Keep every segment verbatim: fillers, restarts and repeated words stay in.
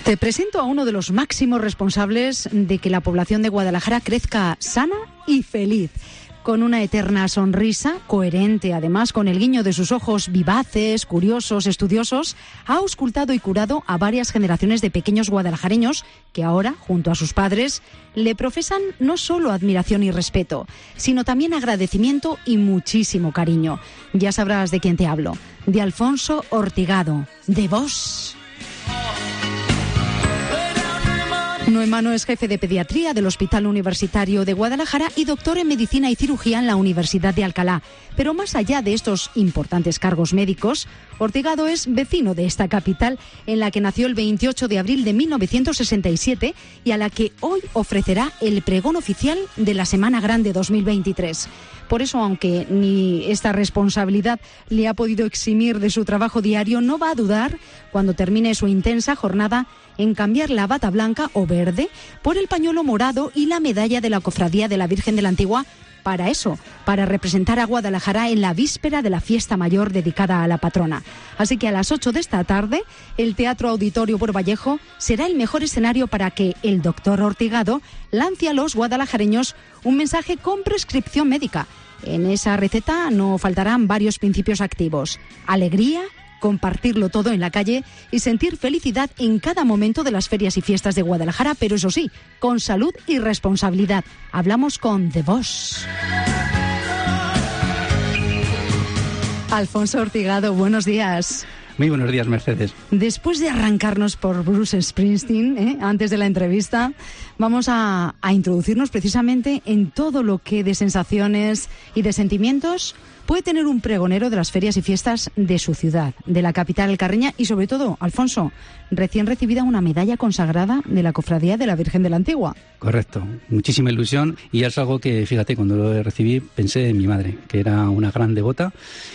Te presento a uno de los máximos responsables de que la población de Guadalajara crezca sana y feliz, con una eterna sonrisa, coherente además con el guiño de sus ojos vivaces, curiosos, estudiosos. Ha auscultado y curado a varias generaciones de pequeños guadalajareños que ahora, junto a sus padres, le profesan no solo admiración y respeto, sino también agradecimiento y muchísimo cariño. Ya sabrás de quién te hablo, de Alfonso Ortigado, de vos. Noemano es jefe de pediatría del Hospital Universitario de Guadalajara y doctor en medicina y cirugía en la Universidad de Alcalá. Pero más allá de estos importantes cargos médicos, Ortigado es vecino de esta capital, en la que nació el veintiocho de abril de mil novecientos sesenta y siete y a la que hoy ofrecerá el pregón oficial de la Semana Grande dos mil veintitrés. Por eso, aunque ni esta responsabilidad le ha podido eximir de su trabajo diario, no va a dudar, cuando termine su intensa jornada, en cambiar la bata blanca o verde por el pañuelo morado y la medalla de la Cofradía de la Virgen de la Antigua, para eso, para representar a Guadalajara en la víspera de la fiesta mayor dedicada a la patrona. Así que a las ocho de esta tarde, el Teatro Auditorio Por Vallejo será el mejor escenario para que el doctor Ortigado lance a los guadalajareños un mensaje con prescripción médica. En esa receta no faltarán varios principios activos: alegría, compartirlo todo en la calle y sentir felicidad en cada momento de las ferias y fiestas de Guadalajara, pero eso sí, con salud y responsabilidad. Hablamos con The Boss. Alfonso Ortigado, buenos días. Muy buenos días, Mercedes. Después de arrancarnos por Bruce Springsteen, ¿eh? antes de la entrevista, vamos a, a introducirnos precisamente en todo lo que de sensaciones y de sentimientos puede tener un pregonero de las ferias y fiestas de su ciudad, de la capital alcarreña, y sobre todo, Alfonso, recién recibida una medalla consagrada de la Cofradía de la Virgen de la Antigua. Correcto, muchísima ilusión, y es algo que, fíjate, cuando lo recibí pensé en mi madre, que era una gran devota,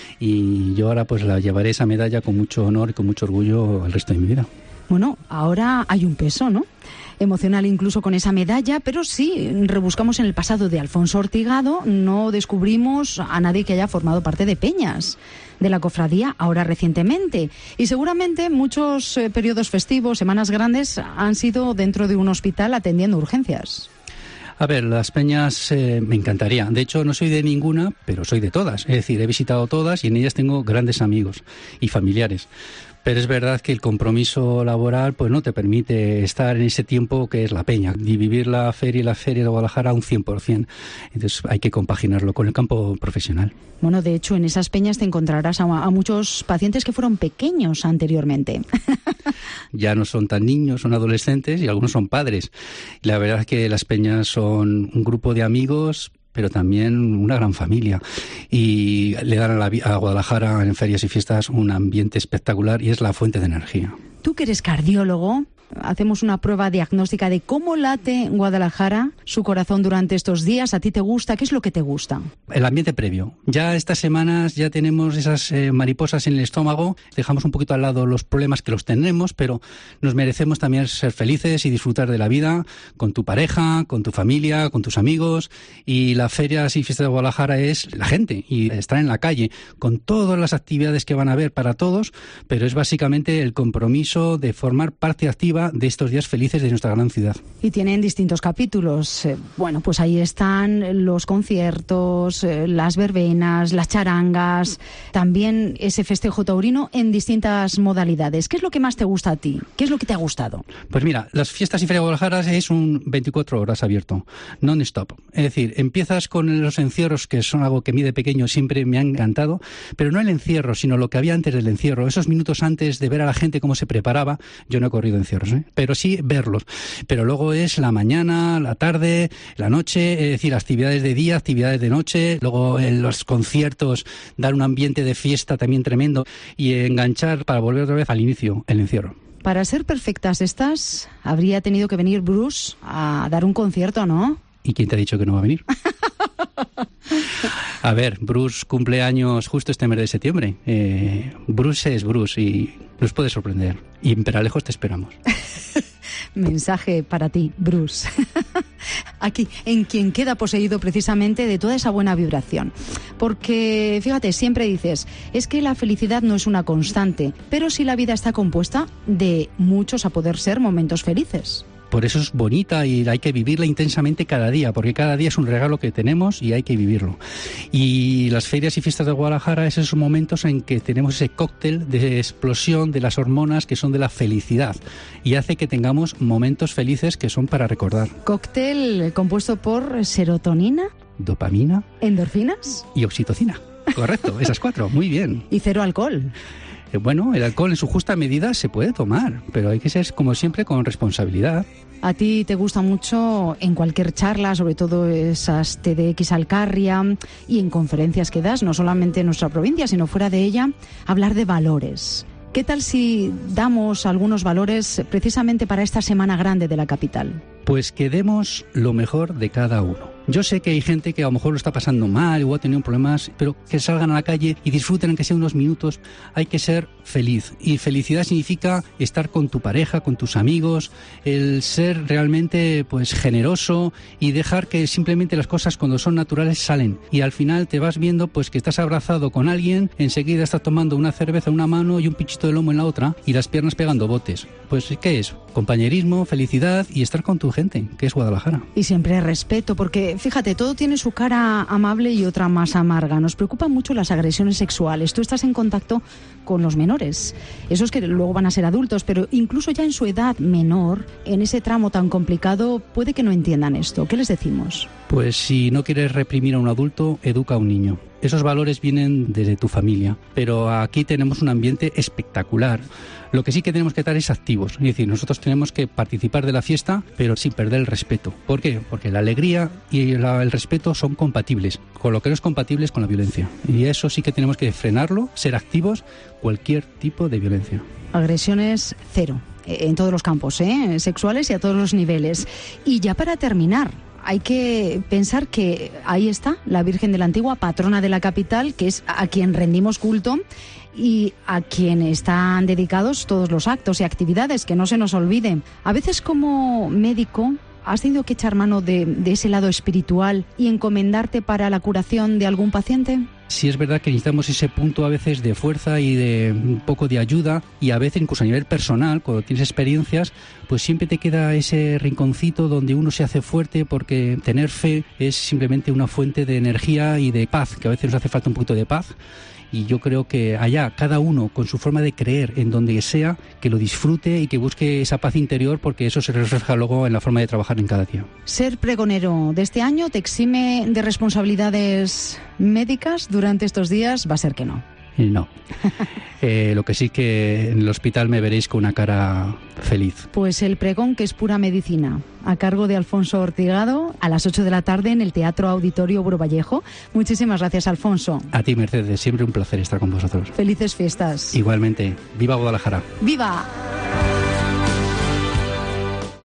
y yo ahora pues la llevaré esa medalla con mucho honor y con mucho orgullo el resto de mi vida. Bueno, ahora hay un peso, ¿no?, emocional incluso con esa medalla, pero sí rebuscamos en el pasado de Alfonso Ortigado, no descubrimos a nadie que haya formado parte de peñas de la cofradía ahora recientemente, y seguramente muchos eh, periodos festivos, semanas grandes, han sido dentro de un hospital atendiendo urgencias. A ver, las peñas eh, me encantaría. De hecho, no soy de ninguna, pero soy de todas. Es decir, he visitado todas y en ellas tengo grandes amigos y familiares. Pero es verdad que el compromiso laboral pues no te permite estar en ese tiempo que es la peña y vivir la feria y la feria de Guadalajara a un cien por ciento. Entonces hay que compaginarlo con el campo profesional. Bueno, de hecho, en esas peñas te encontrarás a, a muchos pacientes que fueron pequeños anteriormente. Ya no son tan niños, son adolescentes y algunos son padres. La verdad es que las peñas son un grupo de amigos, pero también una gran familia, y le dan a, la, a Guadalajara en ferias y fiestas un ambiente espectacular y es la fuente de energía. Tú que eres cardiólogo, hacemos una prueba diagnóstica de cómo late Guadalajara, su corazón durante estos días. ¿A ti te gusta? ¿Qué es lo que te gusta? El ambiente previo. Ya estas semanas ya tenemos esas eh, mariposas en el estómago, dejamos un poquito al lado los problemas que los tenemos, pero nos merecemos también ser felices y disfrutar de la vida con tu pareja, con tu familia, con tus amigos, y las ferias y fiestas de Guadalajara es la gente y estar en la calle con todas las actividades que van a haber para todos, pero es básicamente el compromiso de formar parte activa de estos días felices de nuestra gran ciudad. Y tienen distintos capítulos. Eh, bueno, pues ahí están los conciertos, eh, las verbenas, las charangas, también ese festejo taurino en distintas modalidades. ¿Qué es lo que más te gusta a ti? ¿Qué es lo que te ha gustado? Pues mira, las fiestas y Feria de Guadalajara es un veinticuatro horas abierto, non-stop. Es decir, empiezas con los encierros, que son algo que a mí de pequeño siempre me ha encantado, pero no el encierro, sino lo que había antes del encierro, esos minutos antes de ver a la gente cómo se preparaba. Yo no he corrido encierros, ¿eh? pero sí verlos. Pero luego es la mañana, la tarde, la noche, es decir, actividades de día, actividades de noche, luego en los conciertos dar un ambiente de fiesta también tremendo y enganchar para volver otra vez al inicio, el encierro. Para ser perfectas estas, habría tenido que venir Bruce a dar un concierto, ¿no? ¿Y quién te ha dicho que no va a venir? A ver, Bruce cumple años justo este mes de septiembre. Eh, Bruce es Bruce y nos puede sorprender. Y en Peralejos te esperamos. Mensaje para ti, Bruce. Aquí, en quien queda poseído precisamente de toda esa buena vibración. Porque, fíjate, siempre dices, es que la felicidad no es una constante, pero sí la vida está compuesta de muchos, a poder ser, momentos felices. Por eso es bonita y hay que vivirla intensamente cada día, porque cada día es un regalo que tenemos y hay que vivirlo. Y las ferias y fiestas de Guadalajara es esos momentos en que tenemos ese cóctel de explosión de las hormonas que son de la felicidad y hace que tengamos momentos felices que son para recordar. Cóctel compuesto por serotonina, dopamina, endorfinas y oxitocina. Correcto, esas cuatro, muy bien. Y cero alcohol. Bueno, el alcohol en su justa medida se puede tomar, pero hay que ser, como siempre, con responsabilidad. A ti te gusta mucho en cualquier charla, sobre todo esas T D X Alcarria y en conferencias que das, no solamente en nuestra provincia, sino fuera de ella, hablar de valores. ¿Qué tal si damos algunos valores precisamente para esta semana grande de la capital? Pues que demos lo mejor de cada uno. Yo sé que hay gente que a lo mejor lo está pasando mal o ha tenido problemas, pero que salgan a la calle y disfruten aunque sea unos minutos. Hay que ser feliz. Y felicidad significa estar con tu pareja, con tus amigos, el ser realmente pues generoso y dejar que simplemente las cosas cuando son naturales salen. Y al final te vas viendo pues que estás abrazado con alguien, enseguida estás tomando una cerveza en una mano y un pichito de lomo en la otra y las piernas pegando botes. Pues ¿qué es? Compañerismo, felicidad y estar con tu gente, que es Guadalajara. Y siempre respeto, porque fíjate, todo tiene su cara amable y otra más amarga. Nos preocupan mucho las agresiones sexuales. Tú estás en contacto con los menores, esos que luego van a ser adultos, pero incluso ya en su edad menor, en ese tramo tan complicado, puede que no entiendan esto. ¿Qué les decimos? Pues si no quieres reprimir a un adulto, educa a un niño. Esos valores vienen desde tu familia, pero aquí tenemos un ambiente espectacular. Lo que sí que tenemos que estar es activos, es decir, nosotros tenemos que participar de la fiesta, pero sin perder el respeto. ¿Por qué? Porque la alegría y la, el respeto son compatibles, con lo que no es compatible es con la violencia. Y eso sí que tenemos que frenarlo, ser activos, cualquier tipo de violencia. Agresiones cero, en todos los campos, ¿eh? Sexuales y a todos los niveles. Y ya para terminar, hay que pensar que ahí está la Virgen de la Antigua, patrona de la capital, que es a quien rendimos culto y a quien están dedicados todos los actos y actividades, que no se nos olvide. A veces como médico has tenido que echar mano de, de ese lado espiritual y encomendarte para la curación de algún paciente. Sí, es verdad que necesitamos ese punto a veces de fuerza y de un poco de ayuda, y a veces incluso a nivel personal, cuando tienes experiencias, pues siempre te queda ese rinconcito donde uno se hace fuerte, porque tener fe es simplemente una fuente de energía y de paz, que a veces nos hace falta un poquito de paz. Y yo creo que allá, cada uno con su forma de creer en donde sea, que lo disfrute y que busque esa paz interior, porque eso se refleja luego en la forma de trabajar en cada día. ¿Ser pregonero de este año te exime de responsabilidades médicas durante estos días? Va a ser que no. No. Eh, lo que sí que en el hospital me veréis con una cara feliz. Pues el pregón, que es pura medicina, a cargo de Alfonso Ortigado, a las ocho de la tarde en el Teatro Auditorio Buro Vallejo. Muchísimas gracias, Alfonso. A ti, Mercedes, siempre un placer estar con vosotros. Felices fiestas. Igualmente. ¡Viva Guadalajara! ¡Viva!